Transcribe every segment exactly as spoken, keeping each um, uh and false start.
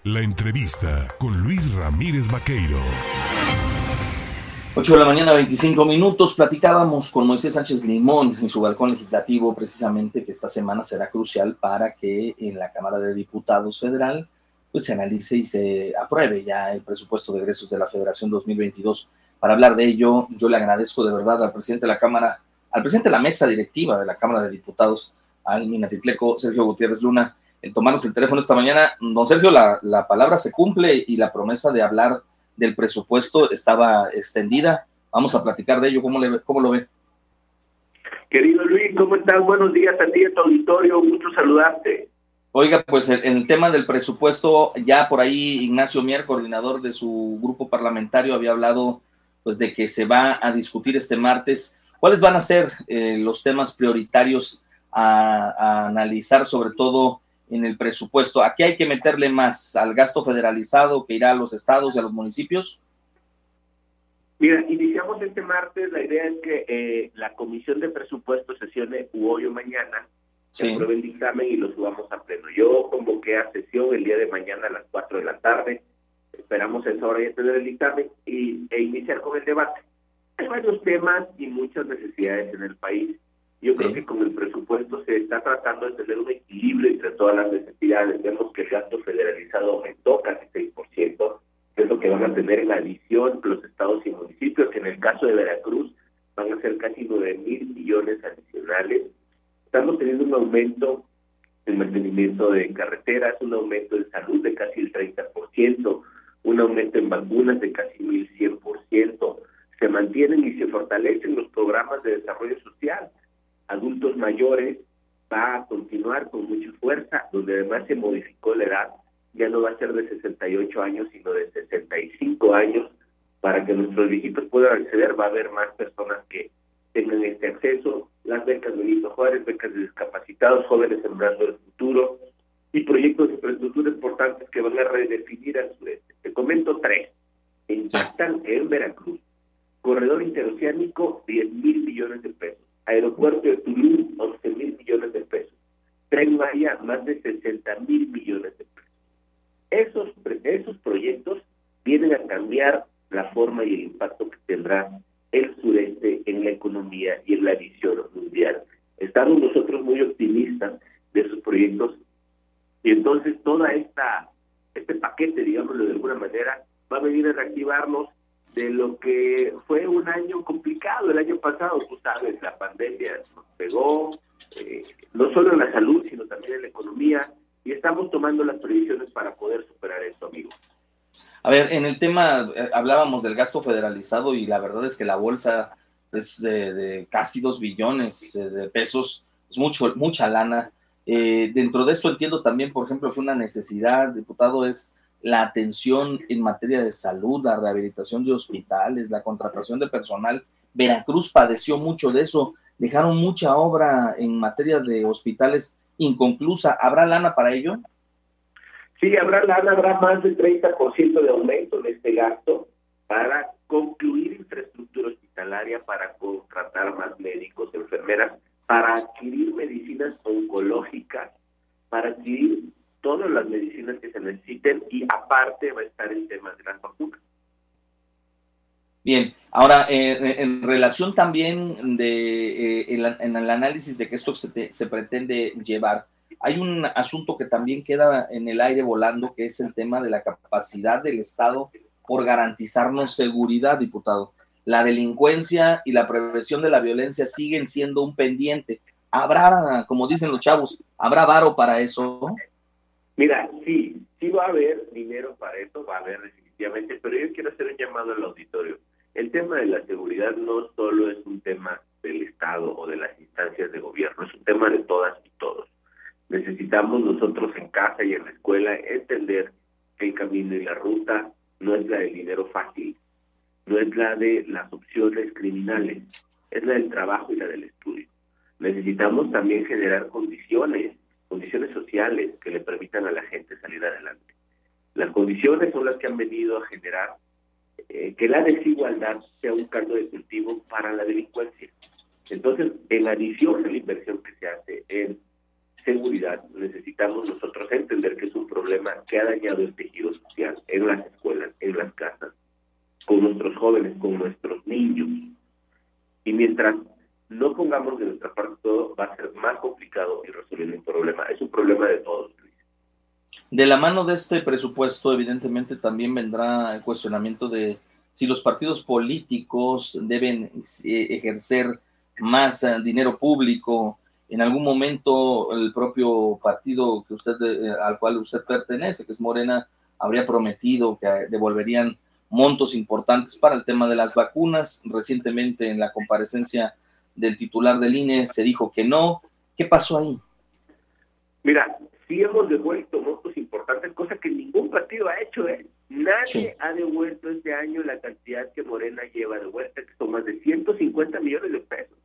La entrevista con Luis Ramírez Vaqueiro. ocho de la mañana, veinticinco minutos. Platicábamos con Moisés Sánchez Limón en su balcón legislativo precisamente que esta semana será crucial para que en la Cámara de Diputados Federal pues se analice y se apruebe ya el presupuesto de egresos de la Federación dos mil veintidós. Para hablar de ello, yo le agradezco de verdad al presidente de la Cámara, al presidente de la mesa directiva de la Cámara de Diputados, al minatitleco Sergio Gutiérrez Luna, el tomarnos el teléfono esta mañana. Don Sergio, la, la palabra se cumple y la promesa de hablar del presupuesto estaba extendida. Vamos a platicar de ello. ¿Cómo, le, cómo lo ve? Querido Luis, ¿cómo estás? Buenos días a ti y a tu auditorio. Mucho saludarte. Oiga, pues el, el tema del presupuesto, ya por ahí Ignacio Mier, coordinador de su grupo parlamentario, había hablado pues de que se va a discutir este martes. ¿Cuáles van a ser eh, los temas prioritarios a, a analizar, sobre todo en el presupuesto? ¿A qué hay que meterle más? ¿Al gasto federalizado que irá a los estados y a los municipios? Mira, iniciamos este martes. La idea es que eh, la Comisión de Presupuesto sesione hoy o mañana, se sí. apruebe el dictamen y lo subamos a pleno. Yo convoqué a sesión el día de mañana a las cuatro de la tarde. Esperamos a esa hora ya tener el dictamen y, e iniciar con el debate. Hay varios temas y muchas necesidades en el país. Yo sí. creo que con el presupuesto se está tratando de tener un equilibrio entre todas las necesidades. Vemos que el gasto federalizado aumentó casi seis por ciento, que es lo que van a tener en adición los estados y municipios, que en el caso de Veracruz van a ser casi nueve mil millones adicionales. Estamos teniendo un aumento en mantenimiento de carreteras, un aumento en salud de casi el treinta por ciento, un aumento en vacunas de casi mil cien por ciento. Se mantienen y se fortalecen los programas de desarrollo social. Adultos mayores va a continuar con mucha fuerza, donde además se modificó la edad, ya no va a ser de sesenta y ocho años, sino de sesenta y cinco años, para que nuestros viejitos puedan acceder. Va a haber más personas que tengan este acceso, las becas Benito Juárez, becas de discapacitados, jóvenes sembrando el futuro, y proyectos de infraestructura importantes que van a redefinir al sureste. Te comento tres. Impactan en Veracruz. Corredor interoceánico, diez mil millones de pesos. Aeropuerto de Tulum, once mil millones de pesos. Tren Maya, más de sesenta mil millones de pesos. Esos, esos proyectos vienen a cambiar la forma y el impacto que tendrá el sureste en la economía y en la visión mundial. Estamos nosotros muy optimistas de esos proyectos y entonces toda esta este paquete, digámoslo de alguna manera, va a venir a reactivarnos de lo que fue un año complicado el año pasado. Tú sabes, la pandemia nos pegó, eh, no solo en la salud, sino también en la economía, y estamos tomando las previsiones para poder superar eso, amigo. A ver, en el tema, eh, hablábamos del gasto federalizado y la verdad es que la bolsa es de, de casi dos billones eh, de pesos, es mucho, mucha lana. Eh, dentro de esto entiendo también, por ejemplo, que una necesidad, diputado, es la atención en materia de salud, la rehabilitación de hospitales, la contratación de personal. Veracruz padeció mucho de eso, dejaron mucha obra en materia de hospitales inconclusa. ¿Habrá lana para ello? Sí, habrá lana, habrá más del treinta por ciento de aumento en este gasto para concluir infraestructura hospitalaria, para contratar más médicos, enfermeras, para adquirir medicinas oncológicas, para adquirir todas las medicinas que se necesiten, y aparte va a estar el tema de las vacunas. Bien, ahora eh, en relación también de eh, el, en el análisis de que esto se, te, se pretende llevar, hay un asunto que también queda en el aire volando, que es el tema de la capacidad del Estado por garantizarnos seguridad, diputado. La delincuencia y la prevención de la violencia siguen siendo un pendiente. ¿Habrá, como dicen los chavos, habrá varo para eso? Mira, sí, sí va a haber dinero para eso, va a haber definitivamente, pero yo quiero hacer un llamado al auditorio. El tema de la seguridad no solo es un tema del Estado o de las instancias de gobierno, es un tema de todas y todos. Necesitamos nosotros en casa y en la escuela entender que el camino y la ruta no es la del dinero fácil, no es la de las opciones criminales, es la del trabajo y la del estudio. Necesitamos también generar condiciones, condiciones sociales que le permitan a la gente salir adelante. Las condiciones son las que han venido a generar eh, que la desigualdad sea un caldo de cultivo para la delincuencia. Entonces, en adición a la inversión que se hace en seguridad, necesitamos nosotros entender que es un problema que ha dañado el tejido social en las escuelas, en las casas, con nuestros jóvenes, con nuestros niños. Y mientras no pongamos de nuestra parte todo, va a ser más complicado y resolver un problema. Es un problema de todos, Luis. De la mano de este presupuesto, evidentemente, también vendrá el cuestionamiento de si los partidos políticos deben eh, ejercer más eh, dinero público. En algún momento el propio partido que usted eh, al cual usted pertenece, que es Morena, habría prometido que devolverían montos importantes para el tema de las vacunas. Recientemente, en la comparecencia del titular del I N E, se dijo que no. ¿Qué pasó ahí? Mira, sí hemos devuelto montos importantes, cosa que ningún partido ha hecho, ¿eh? Nadie sí. ha devuelto este año la cantidad que Morena lleva de vuelta, que son más de ciento cincuenta millones de pesos.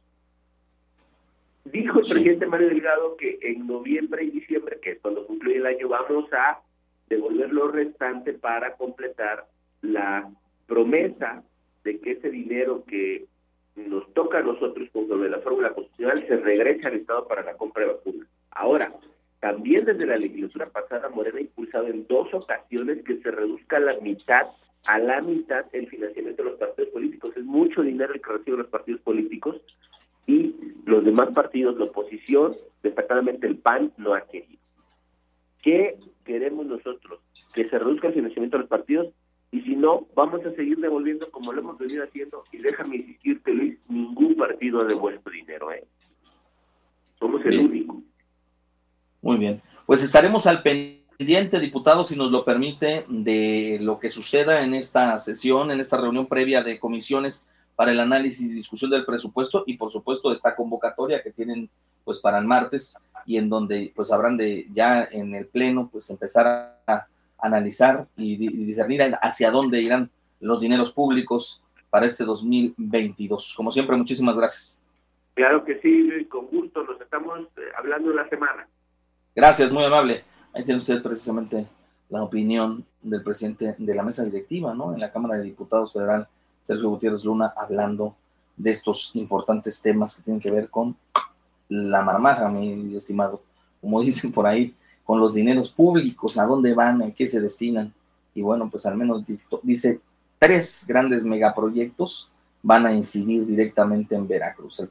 Dijo el sí. presidente Mario Delgado que en noviembre y diciembre, que es cuando concluye el año, vamos a devolver lo restante para completar la promesa de que ese dinero que nos toca a nosotros conforme la fórmula constitucional se regrese al Estado para la compra de vacunas. Ahora, también desde la legislatura pasada, Morena ha impulsado en dos ocasiones que se reduzca a la mitad, a la mitad el financiamiento de los partidos políticos. Es mucho dinero el que reciben los partidos políticos y los demás partidos, la oposición, destacadamente el P A N, no ha querido. ¿Qué queremos nosotros? Que se reduzca el financiamiento de los partidos, y si no, vamos a seguir devolviendo como lo hemos venido haciendo. Y déjame insistirte, Luis, ningún partido ha devuelto dinero, ¿eh? Somos el Bien. único. Muy bien, pues estaremos al pendiente, diputado, si nos lo permite, de lo que suceda en esta sesión, en esta reunión previa de comisiones para el análisis y discusión del presupuesto, y por supuesto esta convocatoria que tienen pues para el martes, y en donde pues habrán de ya en el pleno pues empezar a analizar y, y discernir hacia dónde irán los dineros públicos para este dos mil veintidós. Como siempre, muchísimas gracias. Claro que sí, Luis, con gusto, nos estamos hablando en la semana. Gracias, muy amable. Ahí tiene usted precisamente la opinión del presidente de la mesa directiva, ¿no? En la Cámara de Diputados Federal, Sergio Gutiérrez Luna, hablando de estos importantes temas que tienen que ver con la marmaja, mi estimado, como dicen por ahí, con los dineros públicos, a dónde van, a qué se destinan. Y bueno, pues al menos dice tres grandes megaproyectos van a incidir directamente en Veracruz. El